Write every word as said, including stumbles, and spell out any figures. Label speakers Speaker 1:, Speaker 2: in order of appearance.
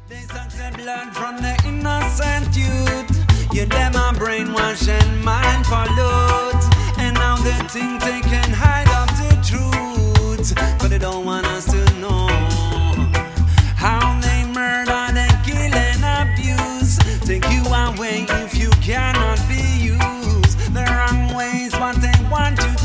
Speaker 1: They suck the blood from the innocent youth. You them a brainwash and mind pollute. And now they think they can hide up the truth, but they don't want us to know how they murder, they kill and abuse. Take you away if you cannot be used. The wrong ways what they want to